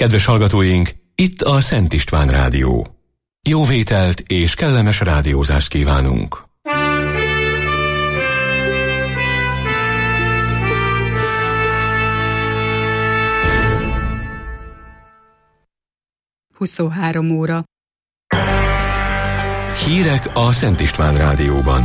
Kedves hallgatóink, itt a Szent István Rádió. Jó vételt és kellemes rádiózást kívánunk! óra. Hírek a Szent István Rádióban.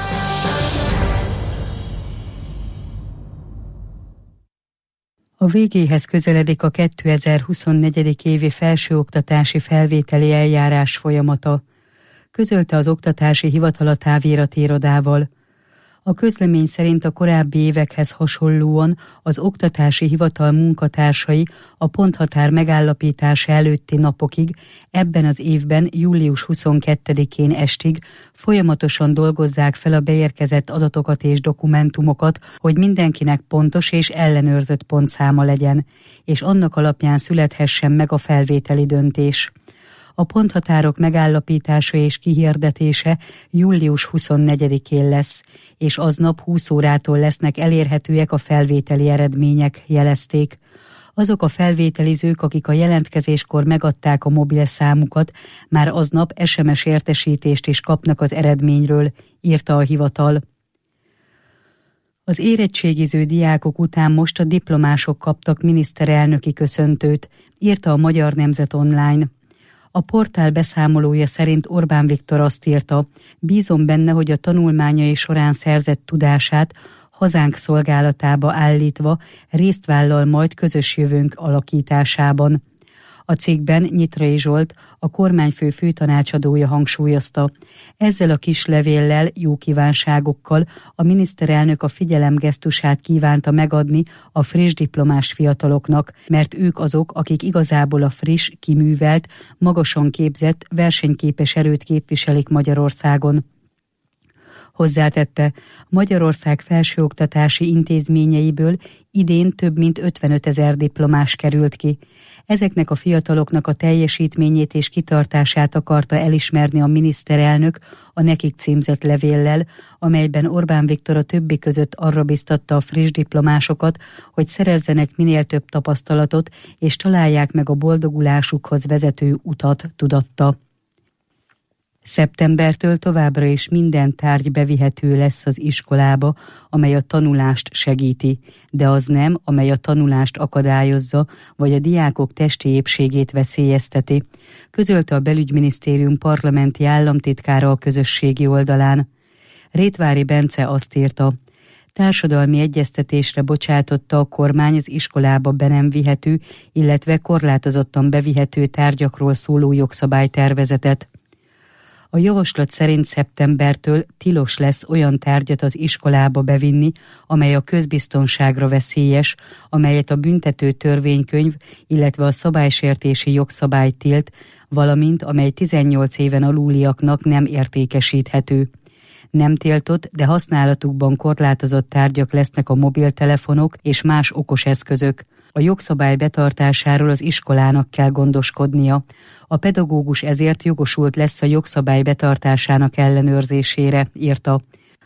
A végéhez közeledik a 2024. évi felsőoktatási felvételi eljárás folyamata, közölte az Oktatási Hivatal a táviratirodával. A közlemény szerint a korábbi évekhez hasonlóan az Oktatási Hivatal munkatársai a ponthatár megállapítása előtti napokig, ebben az évben július 22-én estig folyamatosan dolgozzák fel a beérkezett adatokat és dokumentumokat, hogy mindenkinek pontos és ellenőrzött pontszáma legyen, és annak alapján születhessen meg a felvételi döntés. A ponthatárok megállapítása és kihirdetése július 24-én lesz, és aznap 20 órától lesznek elérhetőek a felvételi eredmények, jelezték. Azok a felvételizők, akik a jelentkezéskor megadták a mobilszámukat, már aznap SMS értesítést is kapnak az eredményről, írta a hivatal. Az érettségiző diákok után most a diplomások kaptak miniszterelnöki köszöntőt, írta a Magyar Nemzet Online. A portál beszámolója szerint Orbán Viktor azt írta, bízom benne, hogy a tanulmányai során szerzett tudását hazánk szolgálatába állítva részt vállal majd közös jövőnk alakításában. A cikkben Nyitrai Zsolt, a kormányfő főtanácsadója hangsúlyozta, ezzel a kis levéllel, jó kívánságokkal a miniszterelnök a figyelemgesztusát kívánta megadni a friss diplomás fiataloknak, mert ők azok, akik igazából a friss, kiművelt, magasan képzett, versenyképes erőt képviselik Magyarországon. Hozzátette, Magyarország felsőoktatási intézményeiből idén több mint 55 000 diplomás került ki. Ezeknek a fiataloknak a teljesítményét és kitartását akarta elismerni a miniszterelnök a nekik címzett levéllel, amelyben Orbán Viktor a többi között arra biztatta a friss diplomásokat, hogy szerezzenek minél több tapasztalatot és találják meg a boldogulásukhoz vezető utat, tudatta. Szeptembertől továbbra is minden tárgy bevihető lesz az iskolába, amely a tanulást segíti, de az nem, amely a tanulást akadályozza, vagy a diákok testi épségét veszélyezteti, közölte a Belügyminisztérium parlamenti államtitkára a közösségi oldalán. Rétvári Bence azt írta, társadalmi egyeztetésre bocsátotta a kormány az iskolába be nem vihető, illetve korlátozottan bevihető tárgyakról szóló jogszabálytervezetet. A javaslat szerint szeptembertől tilos lesz olyan tárgyat az iskolába bevinni, amely a közbiztonságra veszélyes, amelyet a büntető törvénykönyv, illetve a szabálysértési jogszabály tilt, valamint amely 18 éven aluliaknak nem értékesíthető. Nem tiltott, de használatukban korlátozott tárgyak lesznek a mobiltelefonok és más okos eszközök. A jogszabály betartásáról az iskolának kell gondoskodnia. A pedagógus ezért jogosult lesz a jogszabály betartásának ellenőrzésére, írta.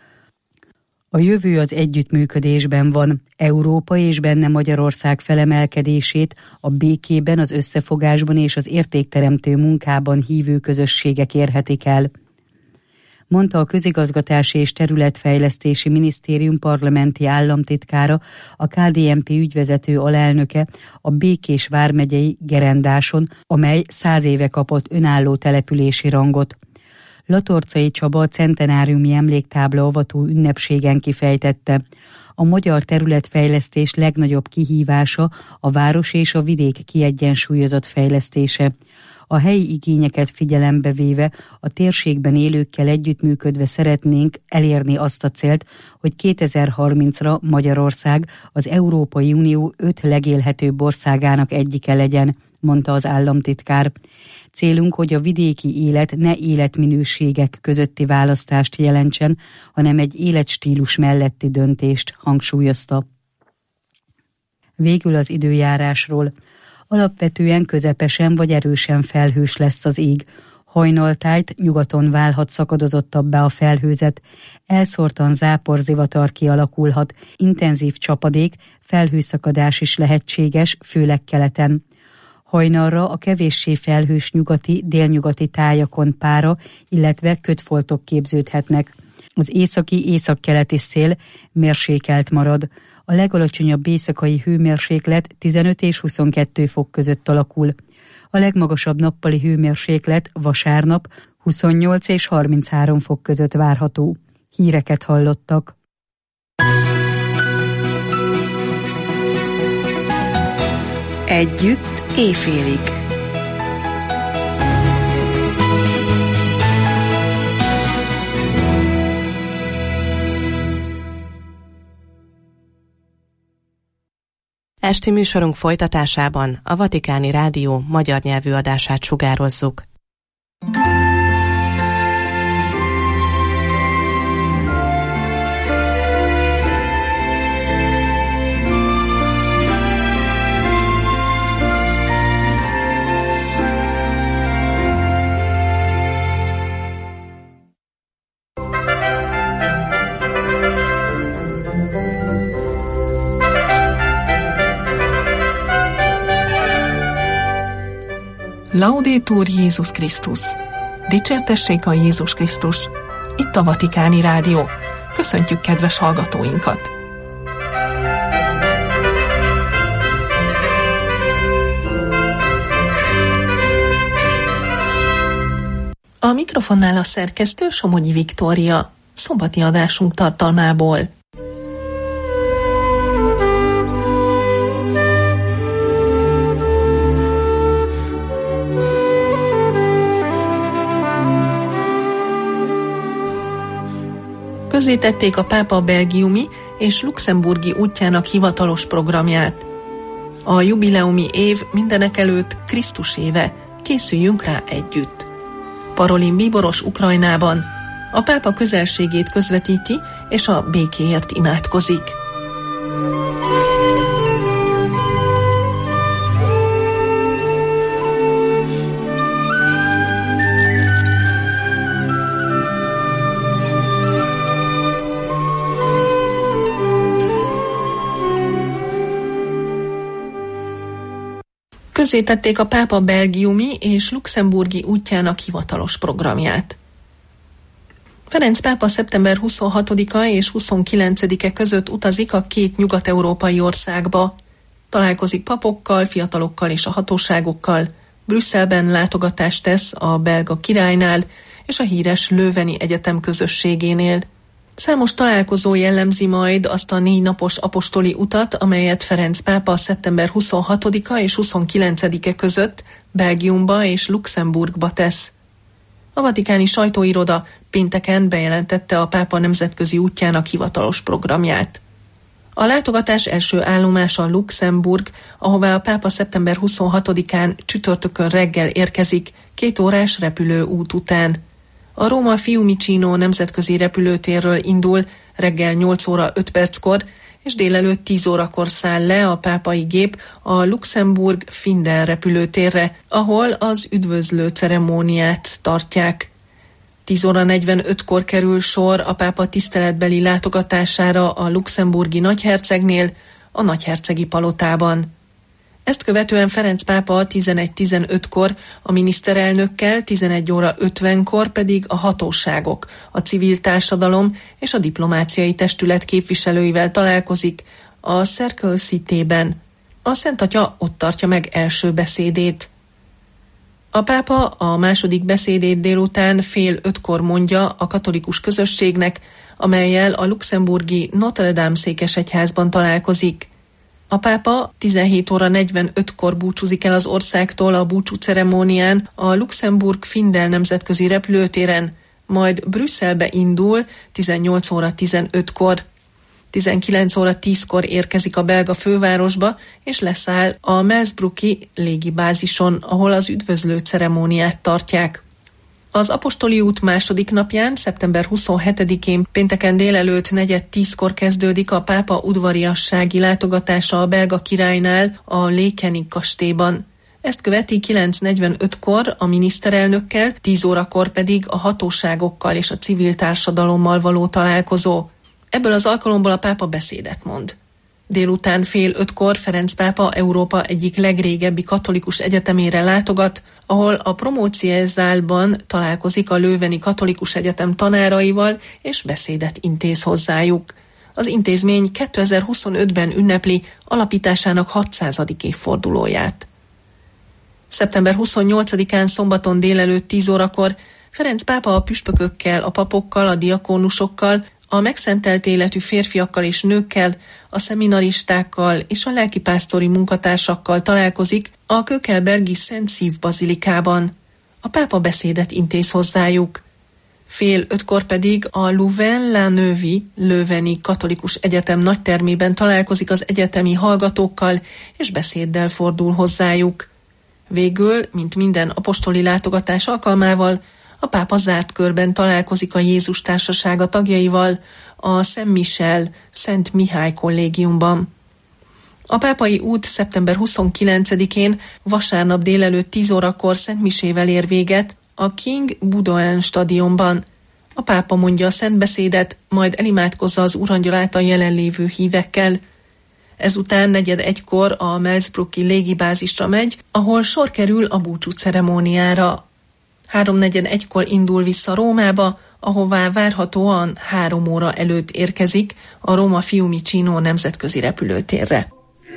A jövő az együttműködésben van. Európa és benne Magyarország felemelkedését a békében, az összefogásban és az értékteremtő munkában hívő közösségek érhetik el, mondta a Közigazgatási és Területfejlesztési Minisztérium parlamenti államtitkára, a KDNP ügyvezető alelnöke a Békés vármegyei Gerendáson, amely 100 éve kapott önálló települési rangot. Latorcai Csaba a centenáriumi emléktábla avató ünnepségen kifejtette, a magyar területfejlesztés legnagyobb kihívása a város és a vidék kiegyensúlyozott fejlesztése. A helyi igényeket figyelembe véve a térségben élőkkel együttműködve szeretnénk elérni azt a célt, hogy 2030-ra Magyarország az Európai Unió 5 legélhetőbb országának egyike legyen, mondta az államtitkár. Célunk, hogy a vidéki élet ne életminőségek közötti választást jelentsen, hanem egy életstílus melletti döntést, hangsúlyozta. Végül az időjárásról. Alapvetően közepesen vagy erősen felhős lesz az ég. Hajnaltájt nyugaton válhat szakadozottabbá a felhőzet, elszórtan záporzivatar kialakulhat, intenzív csapadék, felhőszakadás is lehetséges, főleg keleten. Hajnalra a kevéssé felhős nyugati, délnyugati tájakon pára, illetve kötfoltok képződhetnek. Az északi-északkeleti szél mérsékelt marad. A legalacsonyabb éjszakai hőmérséklet 15 és 22 fok között alakul. A legmagasabb nappali hőmérséklet vasárnap 28 és 33 fok között várható. Híreket hallottak. Együtt éjfélig. Esti műsorunk folytatásában a Vatikáni Rádió magyar nyelvű adását sugározzuk. Laudetur Jézus Krisztus! Dicsértessék a Jézus Krisztus! Itt a Vatikáni Rádió. Köszöntjük kedves hallgatóinkat! A mikrofonnál a szerkesztő Somogyi Viktória. Szombati adásunk tartalmából. Közzétették a pápa belgiumi és luxemburgi útjának hivatalos programját. A jubileumi év mindenekelőtt Krisztus éve, készüljünk rá együtt. Parolin bíboros Ukrajnában. A pápa közelségét közvetíti és a békéért imádkozik. Közzétették a pápa belgiumi és luxemburgi útjának hivatalos programját. Ferenc pápa szeptember 26-a és 29-e között utazik a két nyugat-európai országba. Találkozik papokkal, fiatalokkal és a hatóságokkal. Brüsszelben látogatást tesz a belga királynál és a híres Leuveni Egyetem közösségénél. Számos találkozó jellemzi majd azt a 4 napos apostoli utat, amelyet Ferenc pápa szeptember 26-a és 29-e között Belgiumba és Luxemburgba tesz. A vatikáni sajtóiroda pénteken bejelentette a pápa nemzetközi útjának hivatalos programját. A látogatás első állomása Luxemburg, ahová a pápa szeptember 26-án csütörtökön reggel érkezik, 2 órás repülőút után. A Róma Fiumicino nemzetközi repülőtérről indul reggel 8 óra 5 perckor, és délelőtt 10 órakor száll le a pápai gép a Luxemburg-Findel repülőtérre, ahol az üdvözlő ceremóniát tartják. 10 óra 45-kor kerül sor a pápa tiszteletbeli látogatására a luxemburgi nagyhercegnél, a nagyhercegi palotában. Ezt követően Ferenc pápa 11:15-kor a miniszterelnökkel, 11 óra 50-kor pedig a hatóságok, a civil társadalom és a diplomáciai testület képviselőivel találkozik a Cercle Cité-ben. A Szent Atya ott tartja meg első beszédét. A pápa a második beszédét délután 4:30-kor mondja a katolikus közösségnek, amellyel a luxemburgi Notre Dame székesegyházban találkozik. A pápa 17 óra 45-kor búcsúzik el az országtól a búcsú ceremónián a Luxemburg-Findel nemzetközi repülőtéren, majd Brüsszelbe indul 18 óra 15-kor. 19 óra 10-kor érkezik a belga fővárosba, és leszáll a Melsbrooki légibázison, ahol az üdvözlő ceremóniát tartják. Az apostoli út második napján, szeptember 27-én pénteken délelőtt 9:10-kor kezdődik a pápa udvariassági látogatása a belga királynál, a Lékeni kastélyban. Ezt követi 9:45-kor a miniszterelnökkel, 10 órakor pedig a hatóságokkal és a civil társadalommal való találkozó. Ebből az alkalomból a pápa beszédet mond. Délután 4:30 Ferenc pápa Európa egyik legrégebbi katolikus egyetemére látogat, ahol a Promóciezálban találkozik a Leuveni Katolikus Egyetem tanáraival és beszédet intéz hozzájuk. Az intézmény 2025-ben ünnepli alapításának 600. évfordulóját. Szeptember 28-án szombaton délelőtt 10 órakor Ferenc pápa a püspökökkel, a papokkal, a diakónusokkal, a megszentelt életű férfiakkal és nőkkel, a szeminaristákkal és a lelkipásztori munkatársakkal találkozik a Kökelbergi Szent Szív bazilikában. A pápa beszédet intéz hozzájuk. 4:05 pedig a Louvain-la-Neuve Leuveni Katolikus Egyetem nagytermében találkozik az egyetemi hallgatókkal és beszéddel fordul hozzájuk. Végül, mint minden apostoli látogatás alkalmával, a pápa zárt körben találkozik a Jézus Társasága tagjaival a Szent Michel, Szent Mihály kollégiumban. A pápai út szeptember 29-én vasárnap délelőtt 10 órakor Szent Misével ér véget a King Baudouin stadionban. A pápa mondja a szentbeszédet, majd elimádkozza az Úrangyal által jelenlévő hívekkel. Ezután 4:45 a Millsbrooki légibázisra megy, ahol sor kerül a búcsú ceremóniára. 3:41 indul vissza Rómába, ahová várhatóan 3 óra előtt érkezik a Roma Fiumicino nemzetközi repülőtérre.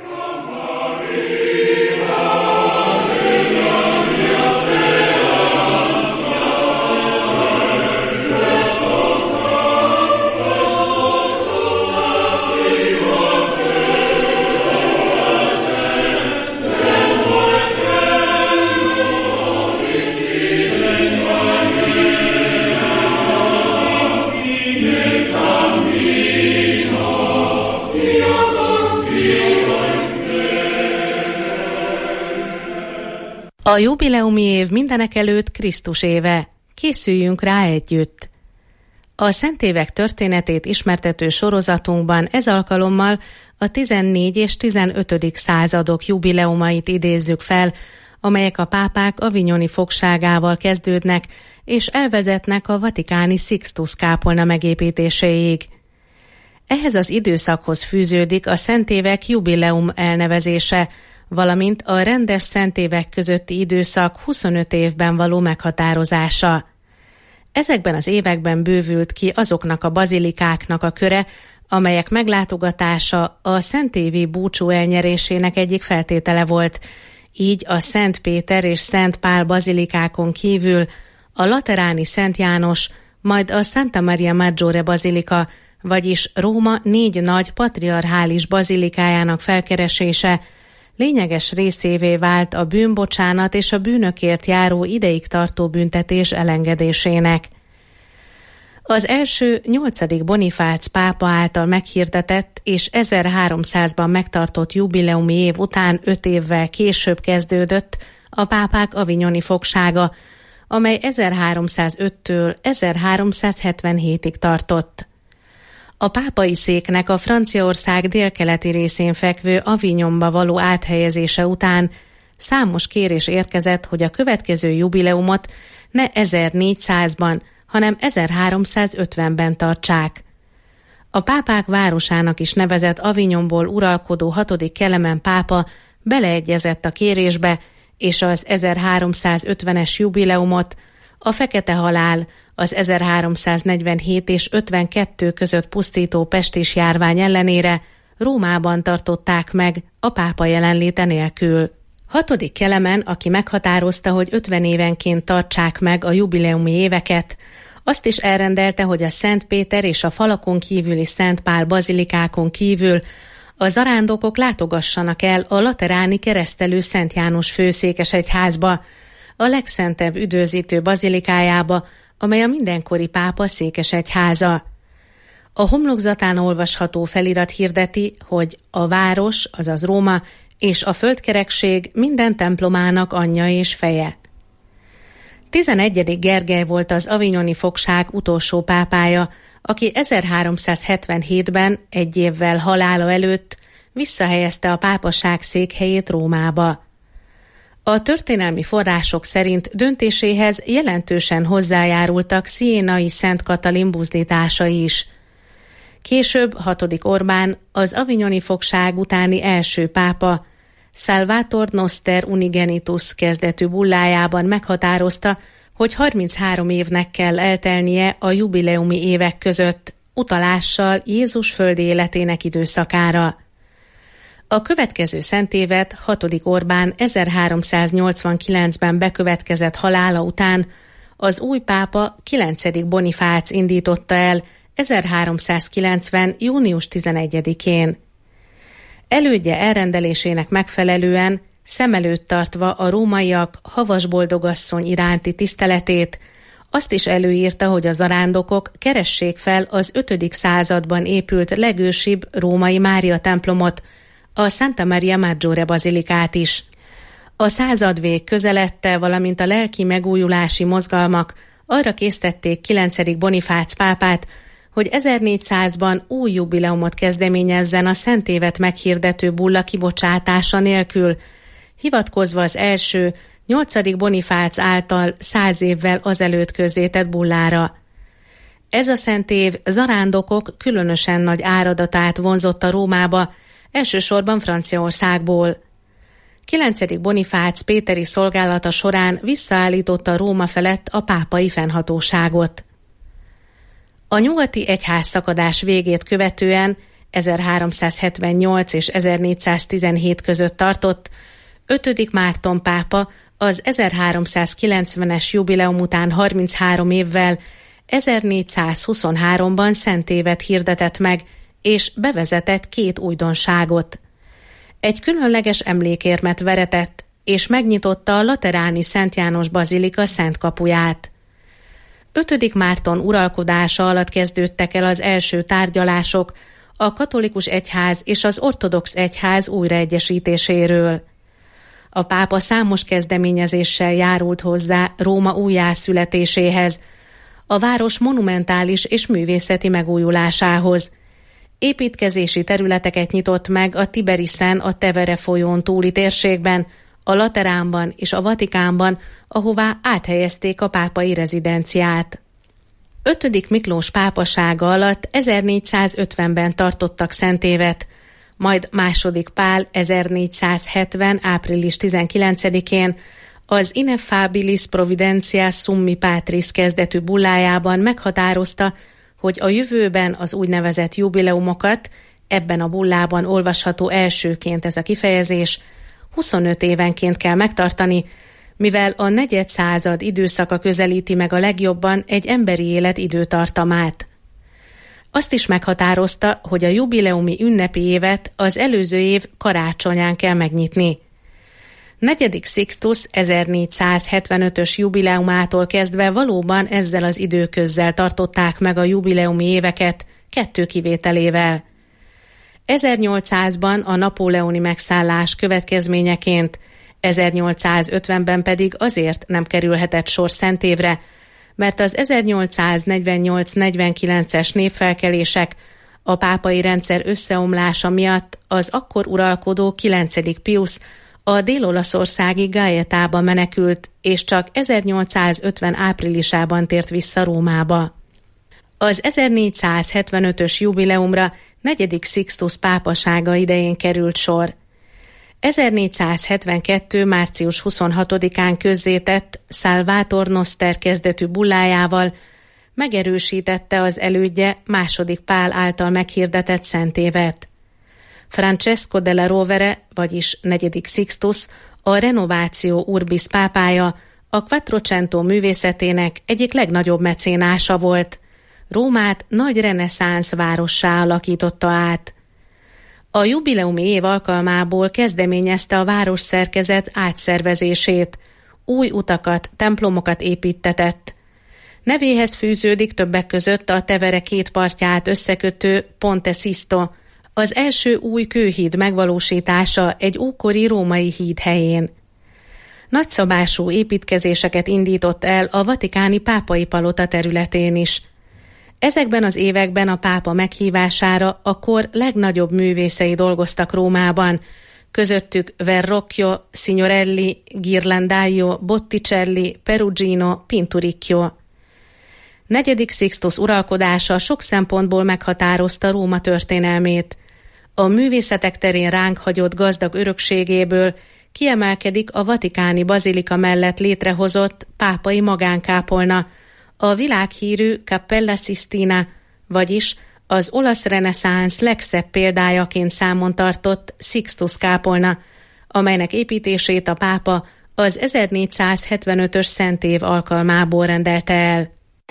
A jubileumi év mindenekelőtt Krisztus éve. Készüljünk rá együtt. A szentévek történetét ismertető sorozatunkban ez alkalommal a 14. és 15. századok jubileumait idézzük fel, amelyek a pápák avignoni fogságával kezdődnek, és elvezetnek a vatikáni Sixtus kápolna megépítéséig. Ehhez az időszakhoz fűződik a szentévek jubileum elnevezése, valamint a rendes szentévek közötti időszak 25 évben való meghatározása. Ezekben az években bővült ki azoknak a bazilikáknak a köre, amelyek meglátogatása a szentévi búcsú elnyerésének egyik feltétele volt. Így a Szent Péter és Szent Pál bazilikákon kívül a lateráni Szent János, majd a Santa Maria Maggiore bazilika, vagyis Róma 4 nagy patriarchális bazilikájának felkeresése lényeges részévé vált a bűnbocsánat és a bűnökért járó ideig tartó büntetés elengedésének. Az első 8. Bonifác pápa által meghirdetett és 1300-ban megtartott jubileumi év után 5 évvel később kezdődött a pápák avignoni fogsága, amely 1305-től 1377-ig tartott. A pápai széknek a Franciaország délkeleti részén fekvő Avignonba való áthelyezése után számos kérés érkezett, hogy a következő jubileumot ne 1400-ban, hanem 1350-ben tartsák. A pápák városának is nevezett Avignonból uralkodó 6. Kelemen pápa beleegyezett a kérésbe, és az 1350-es jubileumot a fekete halál, az 1347 és 52 között pusztító pestis járvány ellenére Rómában tartották meg a pápa jelenléte nélkül. 6. Kelemen, aki meghatározta, hogy 50 évenként tartsák meg a jubileumi éveket, azt is elrendelte, hogy a Szent Péter és a falakon kívüli Szent Pál bazilikákon kívül a zarándokok látogassanak el a lateráni keresztelő Szent János főszékesegyházba, a legszentebb üdvözítő bazilikájába, amely a mindenkori pápa székesegyháza. A homlokzatán olvasható felirat hirdeti, hogy a város, azaz Róma, és a földkerekség minden templomának anyja és feje. 11. Gergely volt az avignoni fogság utolsó pápája, aki 1377-ben, 1 évvel halála előtt visszahelyezte a pápaság székhelyét Rómába. A történelmi források szerint döntéséhez jelentősen hozzájárultak Sienai Szent Katalin buzdításai is. Később 6. Orbán az avignoni fogság utáni első pápa Salvator Noster Unigenitus kezdetű bullájában meghatározta, hogy 33 évnek kell eltelnie a jubileumi évek között, utalással Jézus földi életének időszakára. A következő szentévet 6. Orbán 1389-ben bekövetkezett halála után az új pápa 9. Bonifác indította el 1390. június 11-én. Elődje elrendelésének megfelelően, szem előtt tartva a rómaiak Havas boldogasszony iránti tiszteletét, azt is előírta, hogy a zarándokok keressék fel az 5. században épült legősibb római Mária templomot, a Santa Maria Maggiore bazilikát is. A századvég közeledte, valamint a lelki megújulási mozgalmak arra késztették 9. Bonifác pápát, hogy 1400-ban új jubileumot kezdeményezzen a szentévet meghirdető bulla kibocsátása nélkül, hivatkozva az első, 8. Bonifác által 100 évvel azelőtt közzétett bullára. Ez a szentév zarándokok különösen nagy áradatát vonzotta Rómába, elsősorban Franciaországból. 9. Bonifác péteri szolgálata során visszaállította Róma felett a pápai fennhatóságot. A nyugati egyházszakadás végét követően 1378 és 1417 között tartott 5. Márton pápa az 1390-es jubileum után 33 évvel 1423-ban szentévet hirdetett meg, és bevezetett 2 újdonságot. Egy különleges emlékérmet veretett, és megnyitotta a lateráni Szent János bazilika szent kapuját. 5. Márton uralkodása alatt kezdődtek el az első tárgyalások a katolikus egyház és az ortodox egyház újraegyesítéséről. A pápa számos kezdeményezéssel járult hozzá Róma újjászületéséhez, a város monumentális és művészeti megújulásához. Építkezési területeket nyitott meg a Tiberiszen a Tevere folyón túli térségben, a Lateránban és a Vatikánban, ahová áthelyezték a pápai rezidenciát. 5. Miklós pápasága alatt 1450-ben tartottak szentévet, majd II. Pál 1470. április 19-én az Ineffabilis Providentias Summi Patris kezdetű bullájában meghatározta, hogy a jövőben az úgynevezett jubileumokat, ebben a bullában olvasható elsőként ez a kifejezés, 25 évenként kell megtartani, mivel a negyed század időszaka közelíti meg a legjobban egy emberi élet időtartamát. Azt is meghatározta, hogy a jubileumi ünnepi évet az előző év karácsonyán kell megnyitni. 4. Sixtus 1475-ös jubileumától kezdve valóban ezzel az időközzel tartották meg a jubileumi éveket, 2 kivételével. 1800-ban a napóleoni megszállás következményeként, 1850-ben pedig azért nem kerülhetett sor szentévre, mert az 1848-49-es népfelkelések, a pápai rendszer összeomlása miatt az akkor uralkodó 9. Pius a dél-olaszországi Gaetába menekült, és csak 1850 áprilisában tért vissza Rómába. Az 1475-ös jubileumra 4. Sixtus pápasága idején került sor. 1472. március 26-án közzétett Salvator Noster kezdetű bullájával megerősítette az elődje II. Pál által meghirdetett szentévet. Francesco della Rovere, vagyis 4. Sixtus, a Renovatio Urbis pápája, a Quattrocento művészetének egyik legnagyobb mecénása volt. Rómát nagy reneszánsz várossá alakította át. A jubileumi év alkalmából kezdeményezte a városszerkezet átszervezését, új utakat, templomokat építtetett. Nevéhez fűződik többek között a Tevere 2 partját összekötő Ponte Sisto, az első új kőhíd megvalósítása egy ókori római híd helyén. Nagyszabású építkezéseket indított el a vatikáni pápai palota területén is. Ezekben az években a pápa meghívására a kor legnagyobb művészei dolgoztak Rómában, közöttük Verrocchio, Signorelli, Ghirlandaio, Botticelli, Perugino, Pinturicchio. 4. Sixtus uralkodása sok szempontból meghatározta Róma történelmét. A művészetek terén ránk hagyott gazdag örökségéből kiemelkedik a vatikáni bazilika mellett létrehozott pápai magánkápolna, a világhírű Cappella Sistina, vagyis az olasz reneszánsz legszebb példájaként számon tartott Sixtus kápolna, amelynek építését a pápa az 1475-ös szentév alkalmából rendelte el.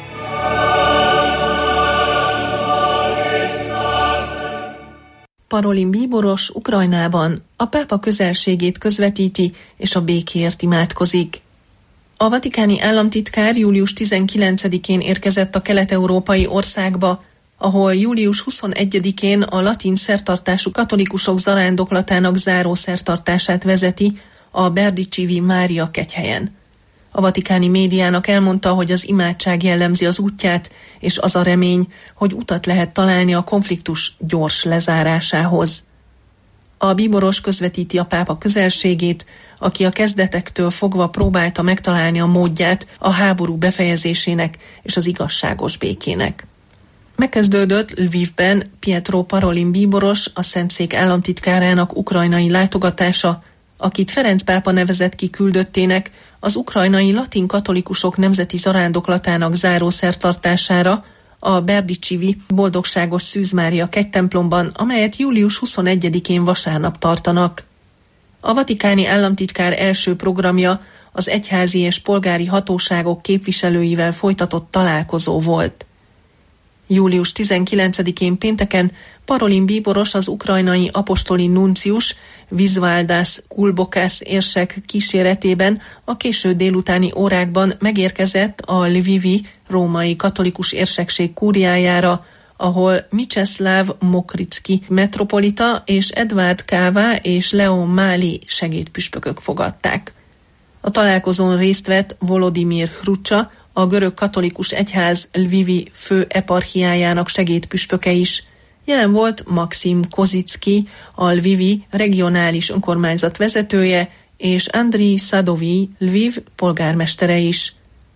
Parolin bíboros Ukrajnában a pápa közelségét közvetíti és a békéért imádkozik. A vatikáni államtitkár július 19-én érkezett a kelet-európai országba, ahol július 21-én a latin szertartású katolikusok zarándoklatának záró szertartását vezeti a Berdicsivi Mária kegyhelyen. A vatikáni médiának elmondta, hogy az imádság jellemzi az útját, és az a remény, hogy utat lehet találni a konfliktus gyors lezárásához. A bíboros közvetíti a pápa közelségét, aki a kezdetektől fogva próbálta megtalálni a módját a háború befejezésének és az igazságos békének. Megkezdődött Lvivben Pietro Parolin bíboros, a Szentszék államtitkárának ukrajnai látogatása, akit Ferenc pápa nevezett ki küldöttének az ukrajnai latin katolikusok nemzeti zarándoklatának záró szertartására a Berdicsivi Boldogságos Szűz Mária kegytemplomban, amelyet július 21-én vasárnap tartanak. A vatikáni államtitkár első programja az egyházi és polgári hatóságok képviselőivel folytatott találkozó volt. Július 19-én pénteken Parolin bíboros az ukrajnai apostoli nuncius Vizvaldas Kulbokász érsek kíséretében a késő délutáni órákban megérkezett a Lvivi római katolikus érsekség kúriájára, ahol Mieczslav Mokricki metropolita és Edvard Káva és Leon Máli segédpüspökök fogadták. A találkozón részt vett Volodymyr Hrucsa, a görög katolikus egyház Lvivi fő eparchiájának segédpüspöke is. Jelen volt Maxim Kozicki, a Lvivi regionális önkormányzat vezetője, és Andriy Sadovi, Lviv polgármestere is.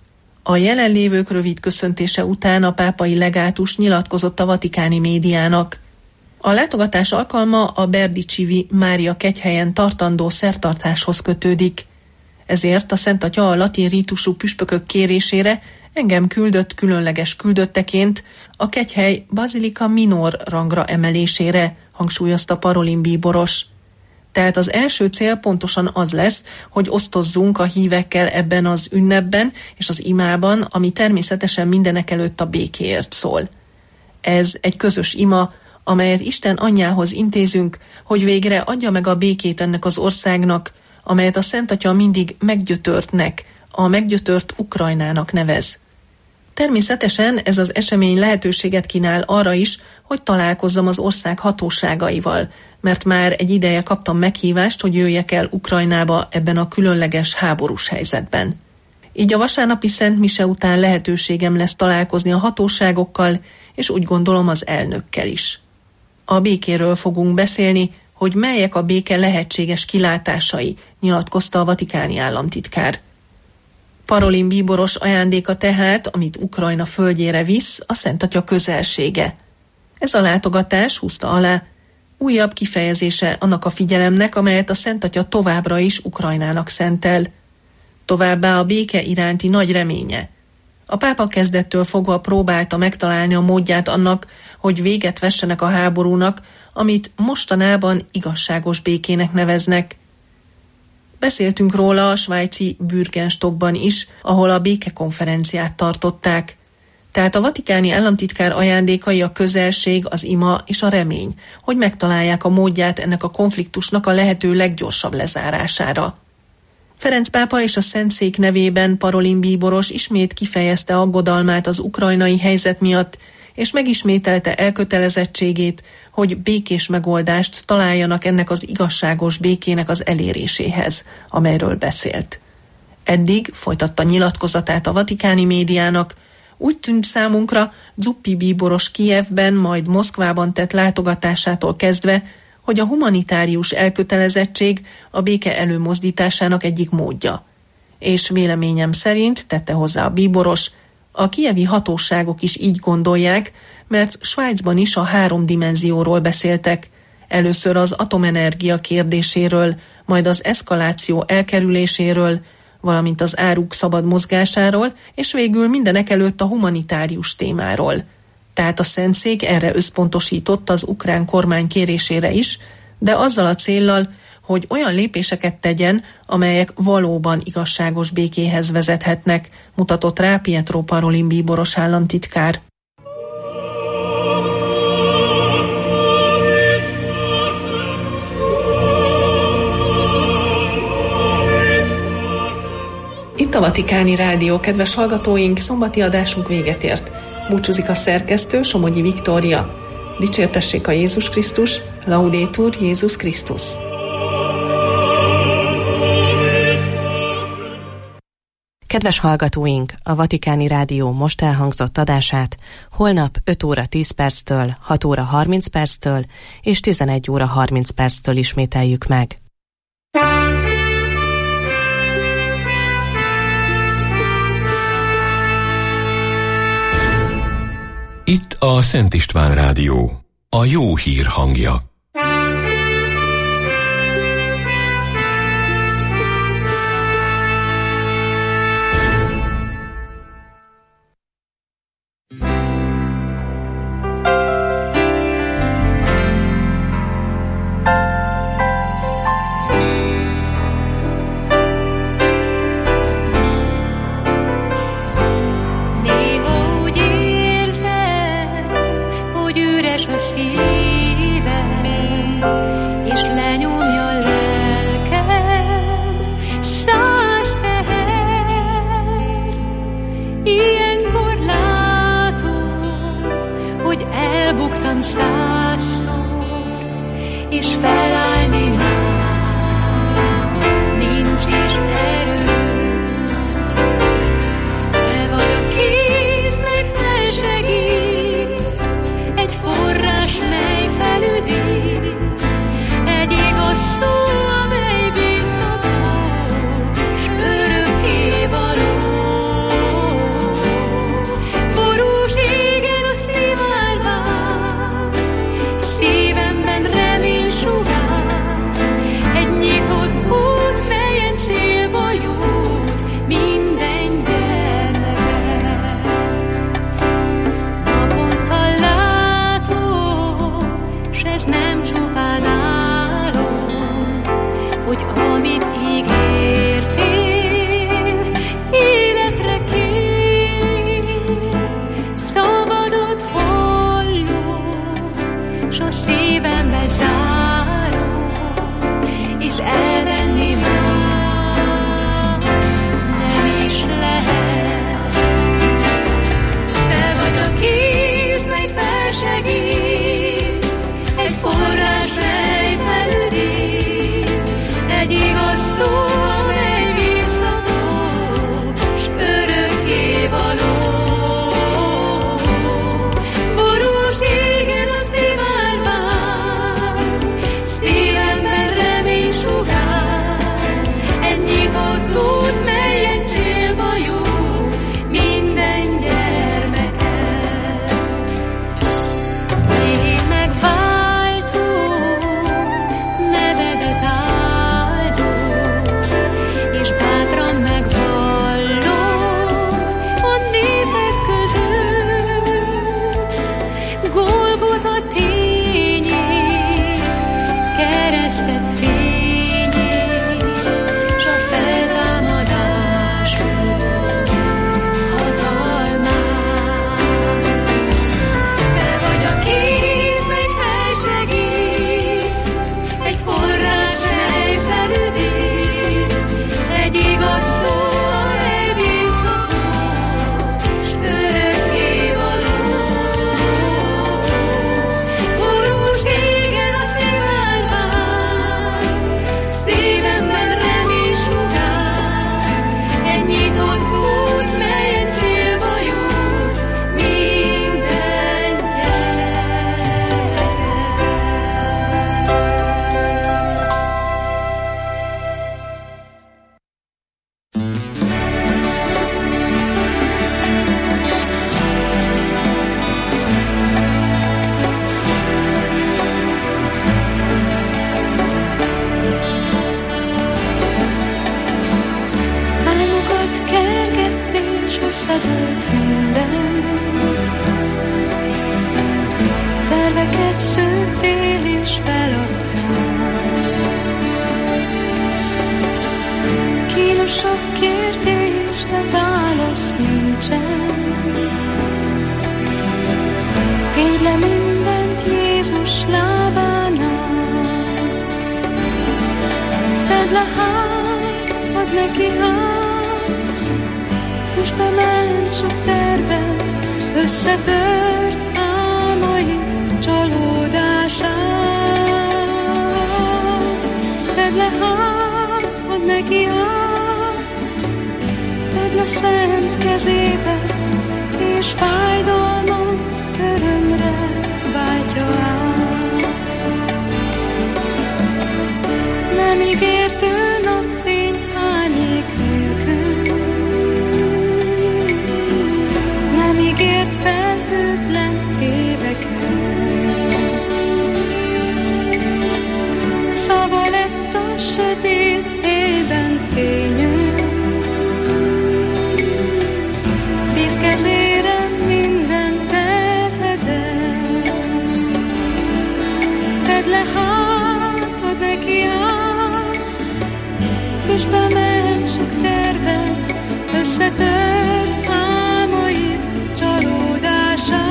A jelenlévők rövid köszöntése után a pápai legátus nyilatkozott a vatikáni médiának. A látogatás alkalma a Berdicsivi Mária kegyhelyen tartandó szertartáshoz kötődik. Ezért a Szent Atya a latin rítusú püspökök kérésére engem küldött különleges küldötteként a kegyhely Bazilika Minor rangra emelésére, hangsúlyozta Parolin bíboros. Tehát az első cél pontosan az lesz, hogy osztozzunk a hívekkel ebben az ünnepben és az imában, ami természetesen mindenekelőtt a békéért szól. Ez egy közös ima, amelyet Isten anyjához intézünk, hogy végre adja meg a békét ennek az országnak, amelyet a Szent Atya mindig meggyötörtnek, a meggyötört Ukrajnának nevez. Természetesen ez az esemény lehetőséget kínál arra is, hogy találkozzam az ország hatóságaival, mert már egy ideje kaptam meghívást, hogy jöjjek el Ukrajnába ebben a különleges háborús helyzetben. Így a vasárnapi Szent Mise után lehetőségem lesz találkozni a hatóságokkal, és úgy gondolom az elnökkel is. A békéről fogunk beszélni, hogy melyek a béke lehetséges kilátásai, nyilatkozta a vatikáni államtitkár. Parolin bíboros ajándéka tehát, amit Ukrajna földjére visz, a Szent Atya közelsége. Ez a látogatás, húzta alá, újabb kifejezése annak a figyelemnek, amelyet a Szent Atya továbbra is Ukrajnának szentel. Továbbá a béke iránti nagy reménye. A pápa kezdettől fogva próbálta megtalálni a módját annak, hogy véget vessenek a háborúnak, amit mostanában igazságos békének neveznek. Beszéltünk róla a svájci Bürgenstockban is, ahol a békekonferenciát tartották. Tehát a vatikáni államtitkár ajándékai a közelség, az ima és a remény, hogy megtalálják a módját ennek a konfliktusnak a lehető leggyorsabb lezárására. Ferenc pápa és a Szentszék nevében Parolin bíboros ismét kifejezte aggodalmát az ukrajnai helyzet miatt, és megismételte elkötelezettségét, hogy békés megoldást találjanak ennek az igazságos békének az eléréséhez, amelyről beszélt. Eddig, folytatta nyilatkozatát a vatikáni médiának, úgy tűnt számunkra Zuppi bíboros Kijevben, majd Moszkvában tett látogatásától kezdve, hogy a humanitárius elkötelezettség a béke előmozdításának egyik módja. És véleményem szerint, tette hozzá a bíboros, A kijevi hatóságok is így gondolják, mert Svájcban is a 3 dimenzióról beszéltek. Először az atomenergia kérdéséről, majd az eszkaláció elkerüléséről, valamint az áruk szabad mozgásáról, és végül mindenekelőtt a humanitárius témáról. Tehát a Szentszék erre összpontosított az ukrán kormány kérésére is, de azzal a céllal, hogy olyan lépéseket tegyen, amelyek valóban igazságos békéhez vezethetnek, mutatott rá Pietro Parolin bíboros államtitkár. Itt a Vatikáni Rádió, kedves hallgatóink, szombati adásunk véget ért. Búcsúzik a szerkesztő, Somogyi Viktória. Dicsértessék a Jézus Krisztus, Laudetur Jézus Krisztus. Kedves hallgatóink, a Vatikáni Rádió most elhangzott adását holnap 5 óra 10 perctől, 6 óra 30 perctől és 11 óra 30 perctől ismételjük meg. Itt a Szent István Rádió, a jó hír hangja. Sugar. Tedd le hát, add neki hát, fuss be, ment sok tervet, összetört álmait, csalódását. Tedd le hát, add neki hát, tedd le szent kezébe, és fájdalmat örömre váltja át. Nem ígért ő napfényt árnyék nélkül, nem ígért felhőtlen éveket. Szava lett a sötét éjben fényű, víz kezére minden terhedet. Tedd le hát, add neki át, füss be, ment sok tervet, összetört álmait, csalódását.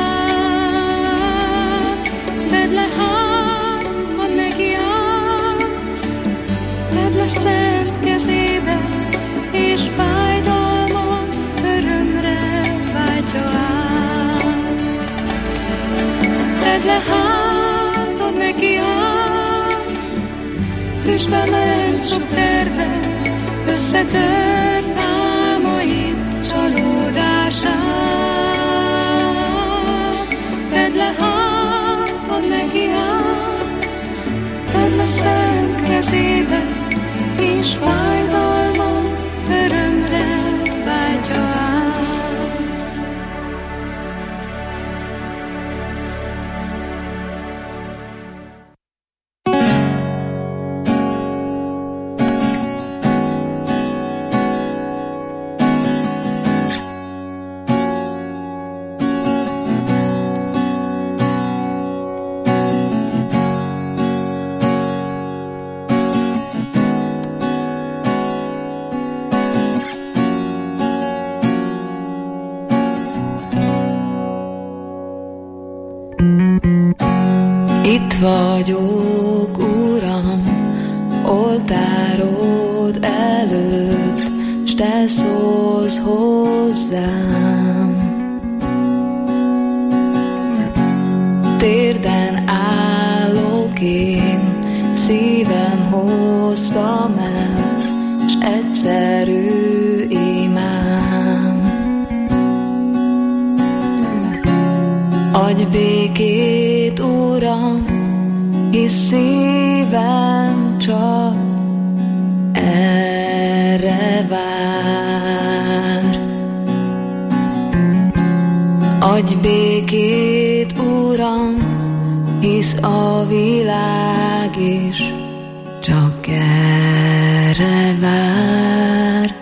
Tedd le hát, add neki át, tedd le szent kezébe, és fájdalmat örömre váltja át. Tedd le hát, add neki át, füss be, ment sok tervet, összetört álmait, csalódását. Tedd le hát, add neki át, tedd le szent kezébe, és fájdalmat örömre váltja át. Itt vagyok, Uram, oltárod előtt, s te szólsz hozzám. Térden állok én, szívem hoztam el, s egyszerű imám. Adj békét, Uram, hisz szívem csak erre vár. Adj békét, Uram, hisz a világ is csak erre vár.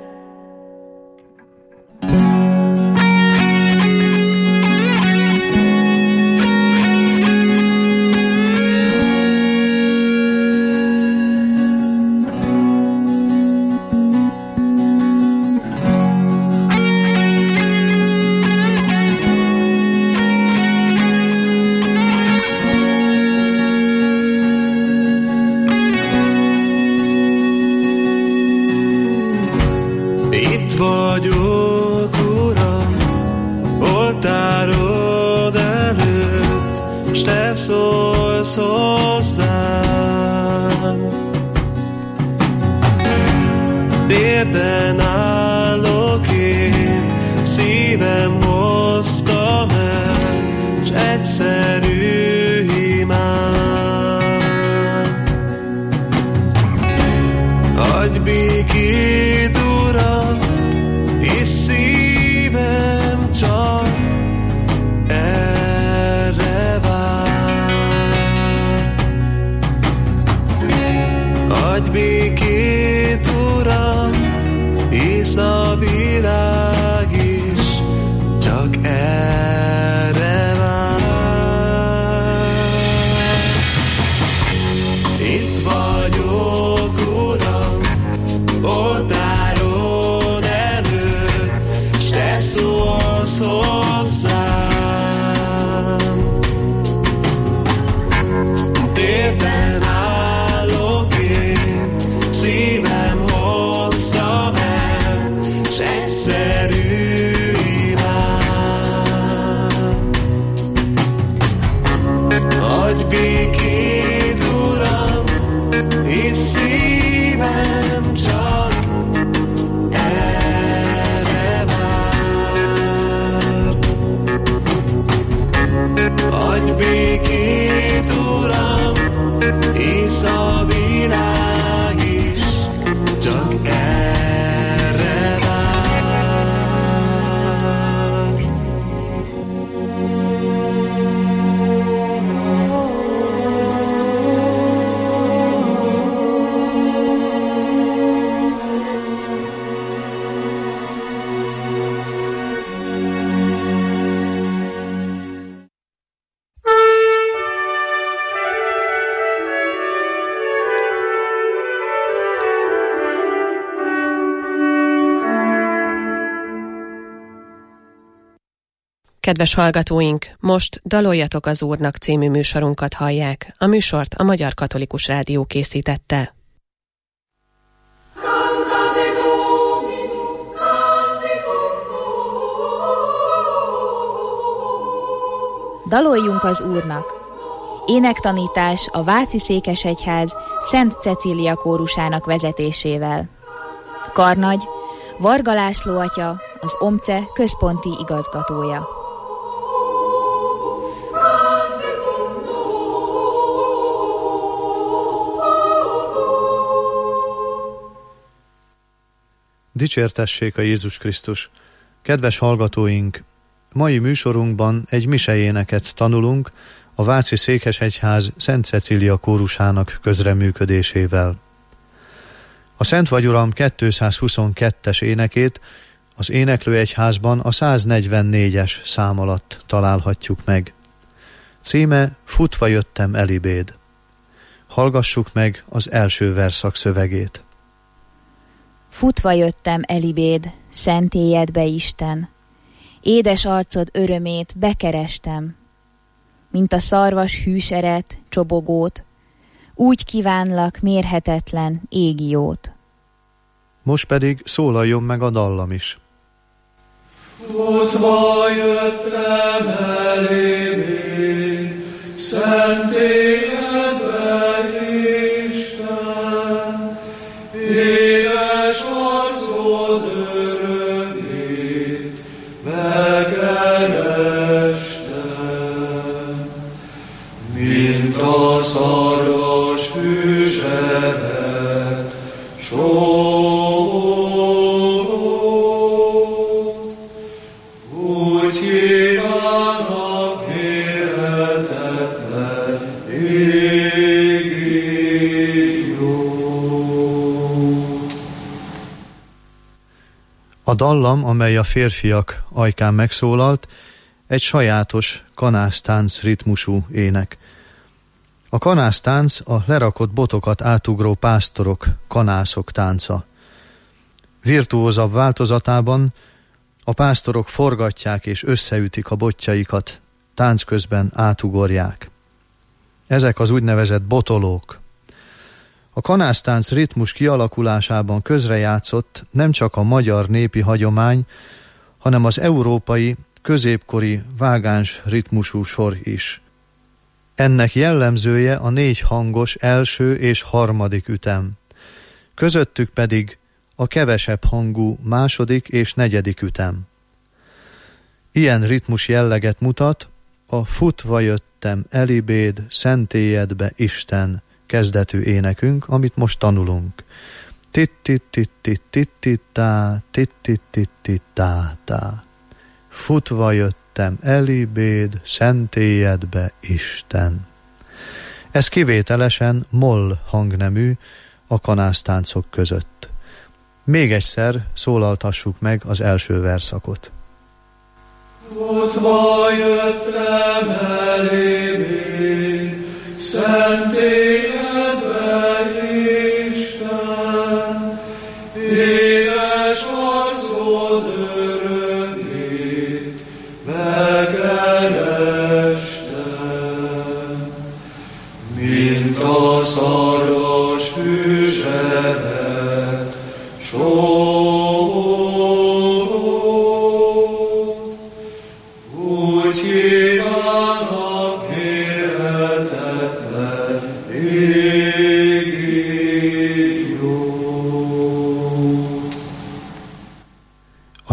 Térden állok én, szívem hoztam el, s egyszerű imám. Adj békét, Uram, hisz szívem csak erre vár. Adj békét, Uram, hisz a világ is csak erre vár. Adj békét, Uram, és szívem csak erre vár. Adj békét, Uram, és a világ is csak erre vár. Kedves hallgatóink, most Daloljatok az Úrnak című műsorunkat hallják. A műsort a Magyar Katolikus Rádió készítette. Daloljunk az Úrnak! Énektanítás a Váci Székesegyház Szent Cecília kórusának vezetésével. Karnagy Varga László atya, az OMCE központi igazgatója. Dicsértessék a Jézus Krisztus! Kedves hallgatóink! Mai műsorunkban egy misejéneket tanulunk a Váci Székesegyház Szent Cecília kórusának közreműködésével. A Szent vagy Uram 222-es énekét az éneklőegyházban a 144-es szám alatt találhatjuk meg. Címe Futva jöttem elibéd. Hallgassuk meg az első verszak szövegét. Futva jöttem elibéd, szentélyedbe Isten. Édes arcod örömét bekerestem. Mint a szarvas hűseret, csobogót, úgy kívánlak mérhetetlen égi jót. Most pedig szólaljon meg a dallam is. Futva jöttem elébéd, szentélyedbe Isten, édes arcod örömét bekerestem, mint a szarvas hűseret, sót, úgy kívánnak mérhetetlen égi jót. A dallam, amely a férfiak ajkán megszólalt, egy sajátos kanásztánc ritmusú ének. A kanásztánc a lerakott botokat átugró pásztorok, kanászok tánca. Virtuózabb változatában a pásztorok forgatják és összeütik a botjaikat, tánc közben átugorják. Ezek az úgynevezett botolók. A kanásztánc ritmus kialakulásában közrejátszott nem csak a magyar népi hagyomány, hanem az európai, középkori vágáns ritmusú sor is. Ennek jellemzője a 4 hangos első és harmadik ütem. Közöttük pedig a kevesebb hangú második és negyedik ütem. Ilyen ritmus jelleget mutat a Futva jöttem elibéd, szentélyedbe Isten kezdetű énekünk, amit most tanulunk. Tit-tit-tit-tit-tit-tá, tit-tit-tit-tit-tá. Futva jöttem elibéd, szentélyedbe Isten. Ez kivételesen moll hangnemű a kanásztáncok között. Még egyszer szólaltassuk meg az első verszakot. Futva jöttem elébéd, szentélyedbe Isten, édes arcod örömét bekerestem, mint a szarvas hűseret, sót, úgy kívánnak mérhetetlen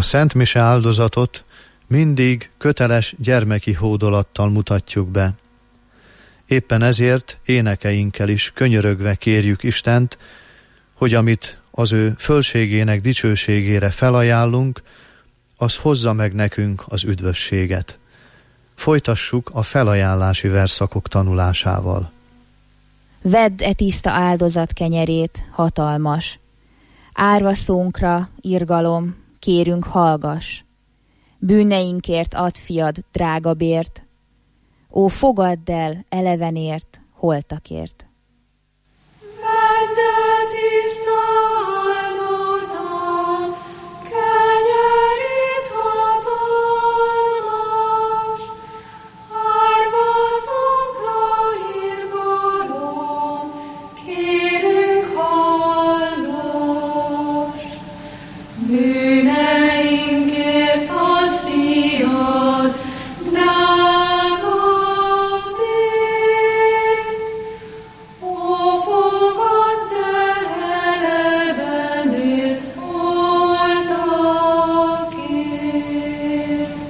A Szent Mise áldozatot mindig köteles gyermeki hódolattal mutatjuk be. Éppen ezért énekeinkkel is könyörögve kérjük Istent, hogy amit az ő fölségének dicsőségére felajánlunk, az hozza meg nekünk az üdvösséget. Folytassuk a felajánlási verszakok tanulásával. Vedd e tiszta áldozat kenyerét, hatalmas. Árva szónkra, irgalom, kérünk hallgass. Bűneinkért add fiad drága bért. Ó, fogadd el elevenért, holtakért. Vedd el tiszta áldozat, kenyerét hatalmas, árva szónkra irgalom, kérünk hallgass. Bűneinkért add fiad, drága bért. Ó, fogadd el elevenét, holtakért.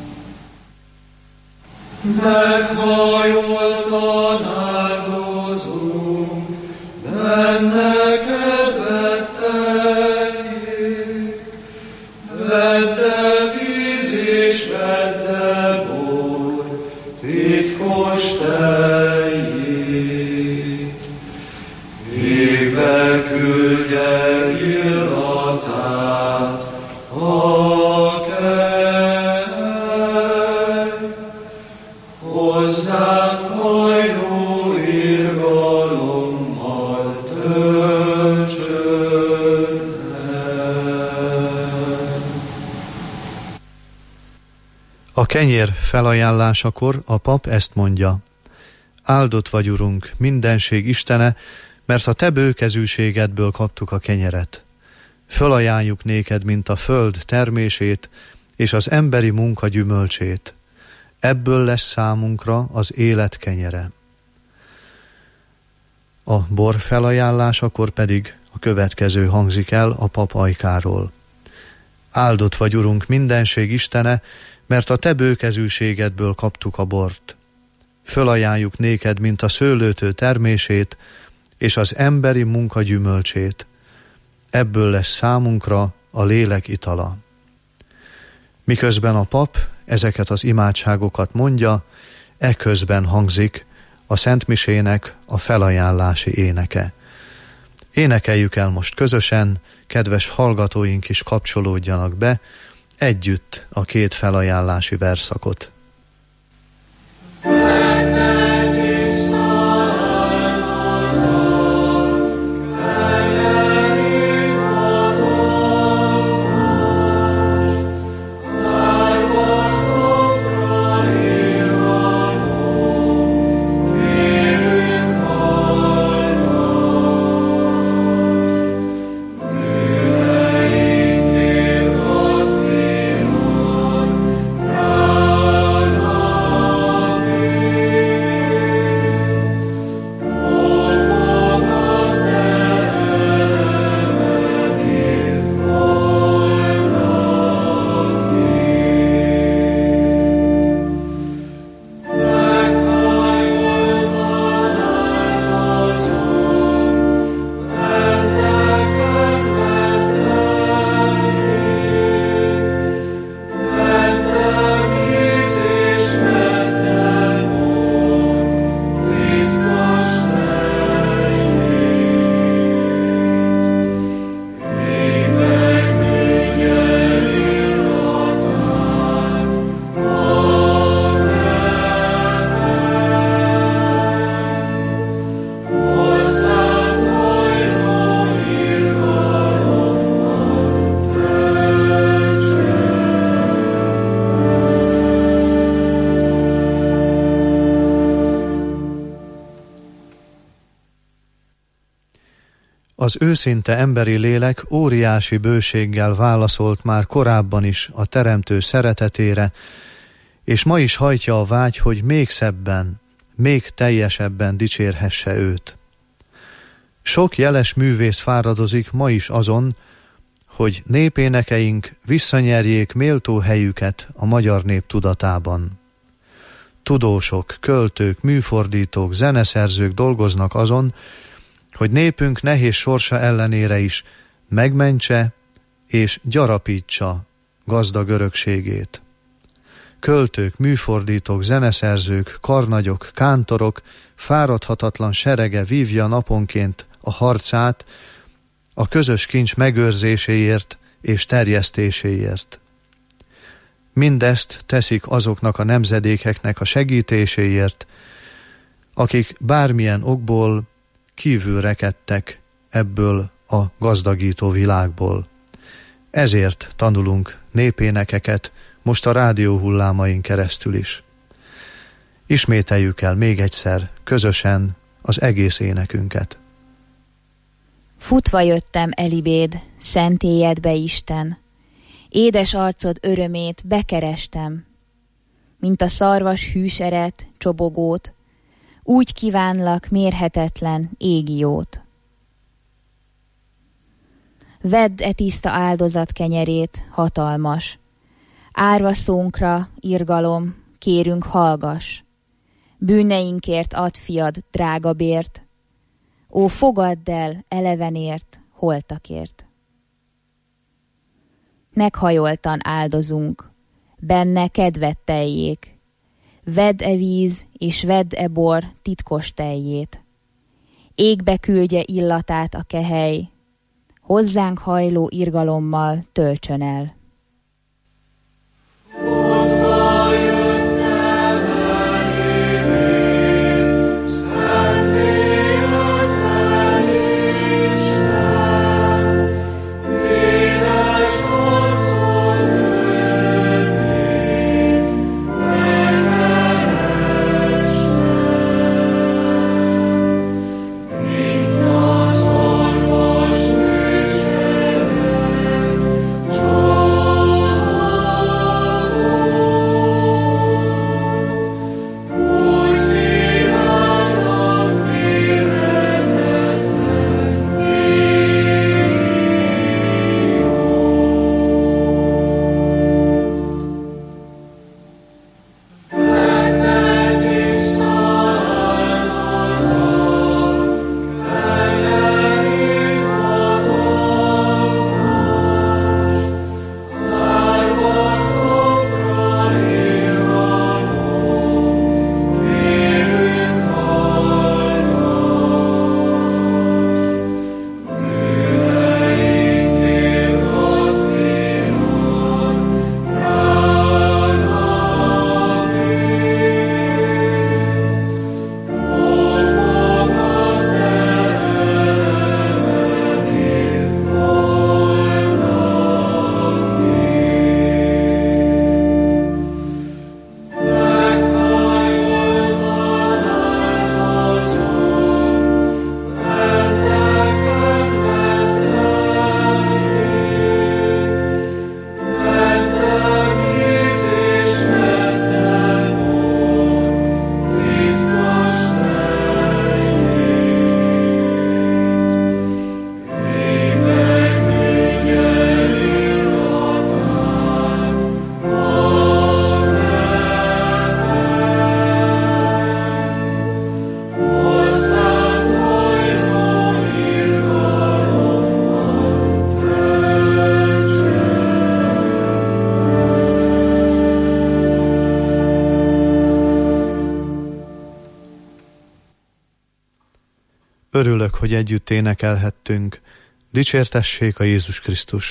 Meghajoltan áldozunk, benne kedvetteljék. Vedd el víz és vedd el bor, titkos tejjét. Égbe küldje illatát a kely, hozzánk hajló irgalommal töltsön el. A kenyér felajánlásakor a pap ezt mondja: Áldott vagy, Urunk, mindenség Istene, mert a te bőkezűségedből kaptuk a kenyeret. Fölajánljuk néked, mint a föld termését és az emberi munka gyümölcsét. Ebből lesz számunkra az élet kenyere. A bor felajánlásakor pedig a következő hangzik el a pap ajkáról. Áldott vagy, Urunk, mindenség Istene, mert a te bőkezűségedből kaptuk a bort. Fölajánljuk néked, mint a szőlőtő termését és az emberi munka gyümölcsét. Ebből lesz számunkra a lélek itala. Miközben a pap ezeket az imádságokat mondja, eközben hangzik a Szentmisének a felajánlási éneke. Énekeljük el most közösen, kedves hallgatóink is kapcsolódjanak be, együtt a két felajánlási verszakot. Az őszinte emberi lélek óriási bőséggel válaszolt már korábban is a Teremtő szeretetére, és ma is hajtja a vágy, hogy még szebben, még teljesebben dicsérhesse őt. Sok jeles művész fáradozik ma is azon, hogy népénekeink visszanyerjék méltó helyüket a magyar nép tudatában. Tudósok, költők, műfordítók, zeneszerzők dolgoznak azon, hogy népünk nehéz sorsa ellenére is megmentse és gyarapítsa gazdag örökségét. Költők, műfordítók, zeneszerzők, karnagyok, kántorok fáradhatatlan serege vívja naponként a harcát a közös kincs megőrzéséért és terjesztéséért. Mindezt teszik azoknak a nemzedékeknek a segítéséért, akik bármilyen okból kívül rekedtek ebből a gazdagító világból. Ezért tanulunk népénekeket most a rádió hullámain keresztül is. Ismételjük el még egyszer közösen az egész énekünket. Futva jöttem elibéd, szentélyedbe Isten, édes arcod örömét bekerestem, mint a szarvas hűseret, csobogót, úgy kívánlak mérhetetlen égi jót. Vedd e tiszta áldozat kenyerét, hatalmas, árva szónkra, irgalom, kérünk hallgass, bűneinkért add fiad drága bért, ó, fogadd el elevenért, holtakért. Meghajoltan áldozunk, benne kedvet teljék, vedd e víz és vedd e bor titkos teljét. Égbe küldje illatát a kehely, hozzánk hajló irgalommal töltsön el. Örülök, hogy együtt énekelhettünk. Dicsértessék a Jézus Krisztus!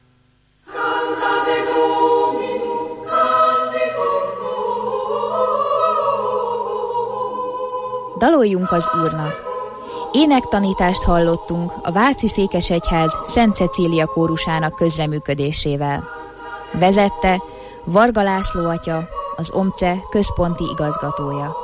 Daloljunk az Úrnak! Énektanítást hallottunk a Váci Székesegyház Szent Cecília kórusának közreműködésével. Vezette Varga László atya, az OMCE központi igazgatója.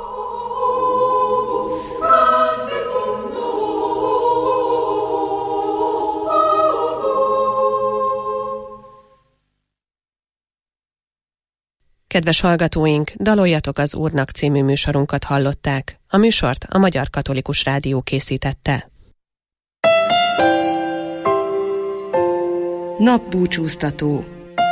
Kedves hallgatóink, Daloljatok az Úrnak című műsorunkat hallották. A műsort a Magyar Katolikus Rádió készítette. Napbúcsúztató.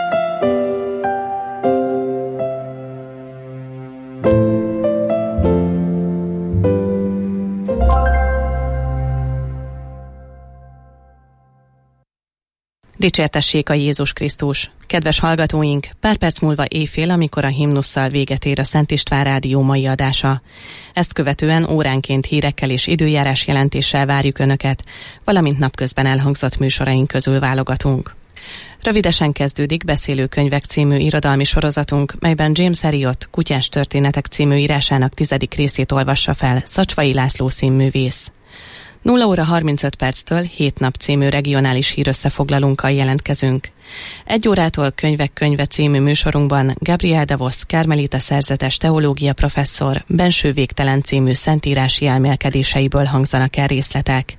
Dicsértessék a Jézus Krisztus! Kedves hallgatóink, pár perc múlva éjfél, amikor a himnusszal véget ér a Szent István Rádió mai adása. Ezt követően óránként hírekkel és időjárás jelentéssel várjuk Önöket, valamint napközben elhangzott műsoraink közül válogatunk. Rövidesen kezdődik Beszélő könyvek című irodalmi sorozatunk, melyben James Herriot Kutyás történetek című írásának 10. részét olvassa fel Szacsvai László színművész. 0 óra 35 perctől 7 nap című regionális hírösszefoglalónkkal jelentkezünk. 1 órától Könyvek könyve című műsorunkban Gabriel Davos Karmelita szerzetes teológia professzor Benső végtelen című szentírási elmélkedéseiből hangzanak el részletek.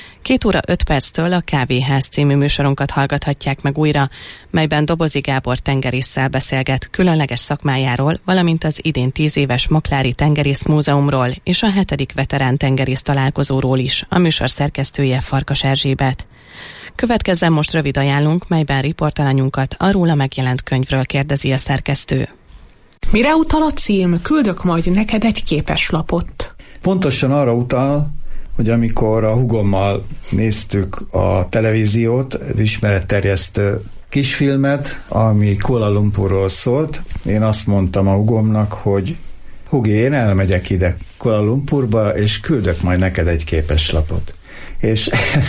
2 óra 5 perctől a Kávéház című műsorunkat hallgathatják meg újra, melyben Dobozi Gábor tengerésszel beszélget különleges szakmájáról, valamint az idén 10 éves Maklári Tengerész Múzeumról és a 7. veterán tengerész találkozóról is, a műsor szerkesztője Farkas Erzsébet. Következzen most rövid ajánlunk, melyben riportalanyunkat arról a megjelent könyvről kérdezi a szerkesztő. Mire utal a cím? Küldök majd neked egy képeslapot. Pontosan arra utal, hogy amikor a húgommal néztük a televíziót, az ismeretterjesztő kisfilmet, ami Kuala Lumpurról szólt, én azt mondtam a húgomnak, hogy Hugi, én elmegyek ide Kuala Lumpurba, és küldök majd neked egy képeslapot. És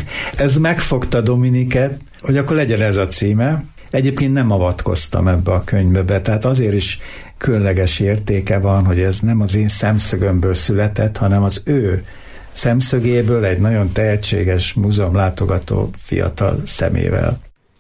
ez megfogta Dominiket, hogy akkor legyen ez a címe. Egyébként nem avatkoztam ebbe a könyvbe, tehát azért is különleges értéke van, hogy ez nem az én szemszögömből született, hanem az ő szemszögéből, egy nagyon tehetséges múzeumlátogató fiatal szemével.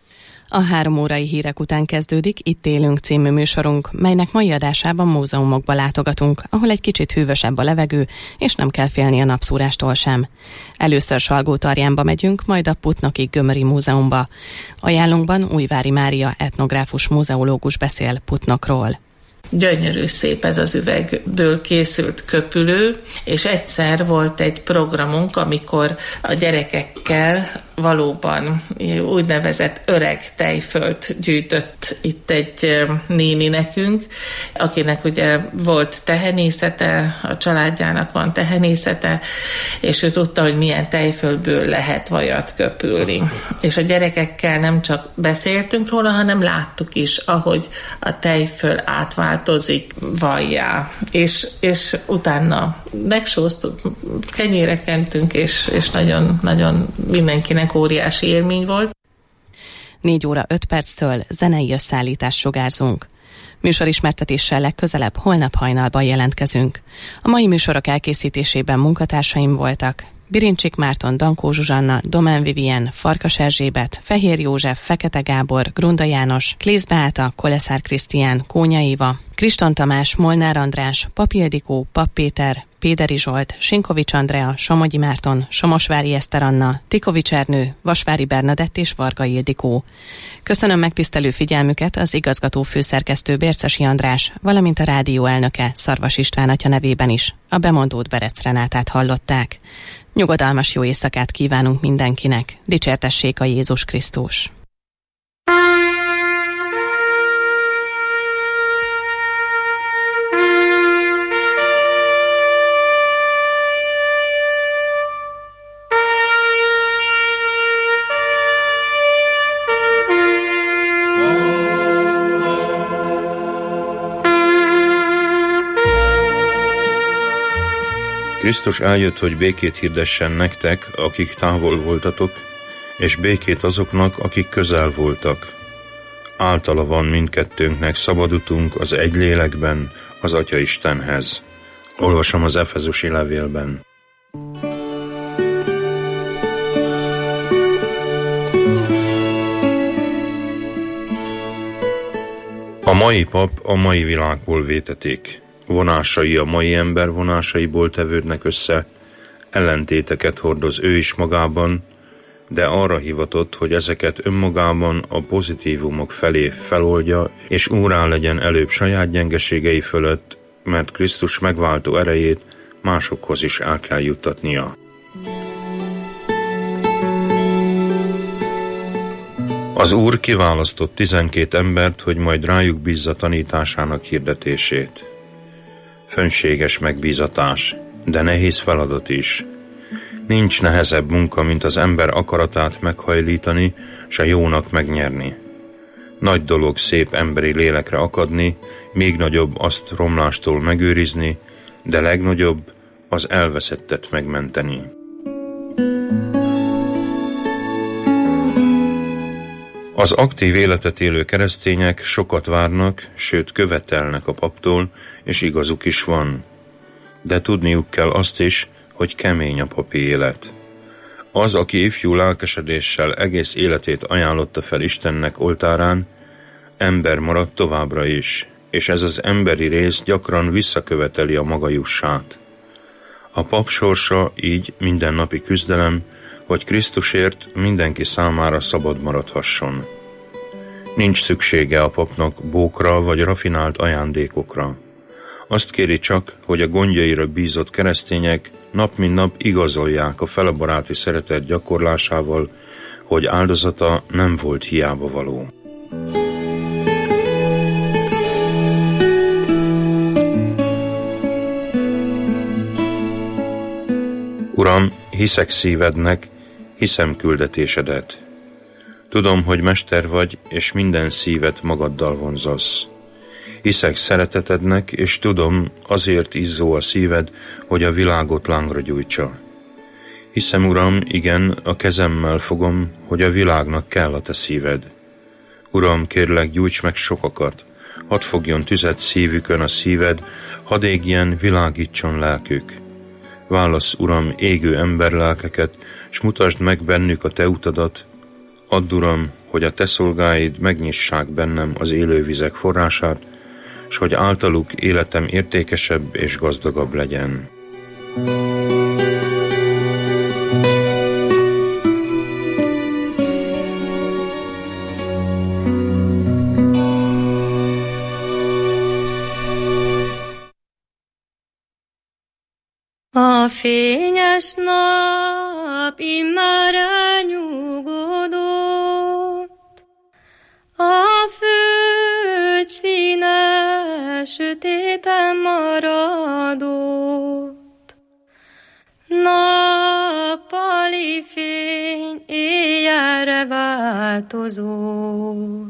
A 3 órai hírek után kezdődik Itt élünk című műsorunk, melynek mai adásában múzeumokba látogatunk, ahol egy kicsit hűvösebb a levegő, és nem kell félni a napszúrástól sem. Először Salgótarjánba megyünk, majd a Putnoki Gömöri Múzeumba. Ajánlunkban Újvári Mária etnográfus múzeológus beszél Putnokról. Gyönyörű szép ez az üvegből készült köpülő, és egyszer volt egy programunk, amikor a gyerekekkel valóban úgynevezett öreg tejfölt gyűjtött itt egy néni nekünk, akinek ugye volt tehenészete, a családjának van tehenészete, és ő tudta, hogy milyen tejfölből lehet vajat köpülni. És a gyerekekkel nem csak beszéltünk róla, hanem láttuk is, ahogy a tejföl átváltozik vajjá. És utána megsóztuk, kenyére kentünk, és nagyon, nagyon mindenkinek óriási élmény volt. 4 óra 5 perctől zenei összeállítást sugárzunk. Műsorismertetéssel legközelebb holnap hajnalban jelentkezünk. A mai műsorok elkészítésében munkatársaim voltak: Birincsik Márton, Dankó Zsuzsanna, Domán Vivien, Farkas Erzsébet, Fehér József, Fekete Gábor, Grunda János, Klész Beáta, Koleszár Krisztián, Kónya Éva, Kriston Tamás, Molnár András, Pap Ildikó, Pap Péter, Péderi Zsolt, Sinkovics Andrea, Somogyi Márton, Somosvári Eszter Anna, Tikovics Ernő, Vasvári Bernadett és Varga Ildikó. Köszönöm megtisztelő figyelmüket az igazgató főszerkesztő Bércesi András, valamint a rádió elnöke Szarvas István atya nevében is. A bemondót Berec Renátát hallották. Nyugodalmas jó éjszakát kívánunk mindenkinek. Dicsértessék a Jézus Krisztus! Krisztus eljött, hogy békét hirdessen nektek, akik távol voltatok, és békét azoknak, akik közel voltak. Általa van mindkettőnknek szabadutunk az egy lélekben, az Atya Istenhez. Olvasom az Efezusi levélben. A mai pap a mai világból véteték. Vonásai a mai ember vonásaiból tevődnek össze, ellentéteket hordoz ő is magában, de arra hivatott, hogy ezeket önmagában a pozitívumok felé feloldja, és úrá legyen előbb saját gyengeségei fölött, mert Krisztus megváltó erejét másokhoz is el kell juttatnia. Az Úr kiválasztott 12 embert, hogy majd rájuk bízza tanításának hirdetését. Fönséges megbízatás, de nehéz feladat is. Nincs nehezebb munka, mint az ember akaratát meghajlítani, s a jónak megnyerni. Nagy dolog szép emberi lélekre akadni, még nagyobb azt romlástól megőrizni, de legnagyobb az elveszettet megmenteni. Az aktív életet élő keresztények sokat várnak, sőt követelnek a paptól, és igazuk is van. De tudniuk kell azt is, hogy kemény a papi élet. Az, aki ifjú lelkesedéssel egész életét ajánlotta fel Istennek oltárán, ember maradt továbbra is, és ez az emberi rész gyakran visszaköveteli a maga jussát. A pap sorsa így mindennapi küzdelem, hogy Krisztusért mindenki számára szabad maradhasson. Nincs szüksége a papnak bókra vagy rafinált ajándékokra. Azt kéri csak, hogy a gondjaira bízott keresztények nap mint nap igazolják a felebaráti szeretet gyakorlásával, hogy áldozata nem volt hiába való. Uram, hiszek szívednek, hiszem küldetésedet. Tudom, hogy mester vagy, és minden szívet magaddal vonzasz. Hiszek szeretetednek, és tudom, azért izzó a szíved, hogy a világot lángra gyújtsa. Hiszem, Uram, igen, a kezemmel fogom, hogy a világnak kell a te szíved. Uram, kérlek, gyújts meg sokakat, hadd fogjon tüzet szívükön a szíved, hadd égjen, világítson lelkük. Válasz, Uram, égő emberlelkeket, s mutasd meg bennük a te utadat. Add, Uram, hogy a te szolgáid megnyissák bennem az élővizek forrását, s hogy általuk életem értékesebb és gazdagabb legyen. A fényes nap immár elnyugodott, a föld színe sötéten maradott. Nappali fény éjjelre változott,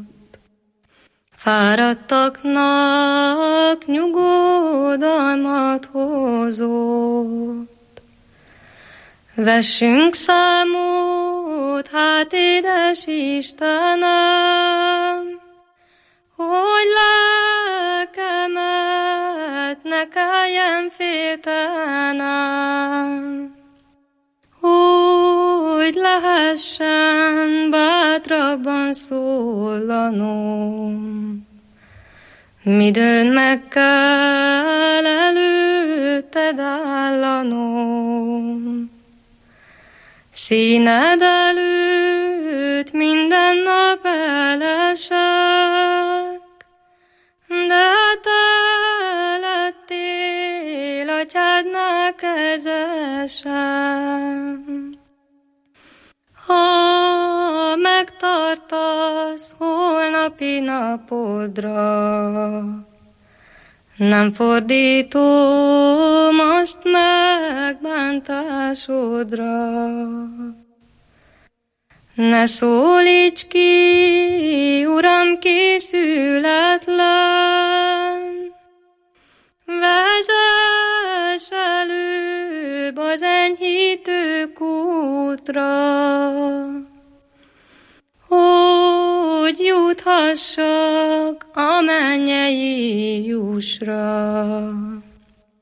fáradtaknak nyugodalmat hozott. Vessünk számot, hát édes Istenem, hogy lelkemet ne kelljen féltenem, hogy lehessen bátrabban szólanom. Midőn meg kell előtted állanom, színed előtt minden nap elesek, de te lettél atyádnál kezesem. Ha megtartasz holnapi napodra, nem fordítom azt megbántásodra. Ne szólíts ki, Uram, készületlen, vezess előbb az enyhítő kútra, hogy juthassak a mennyei jussra.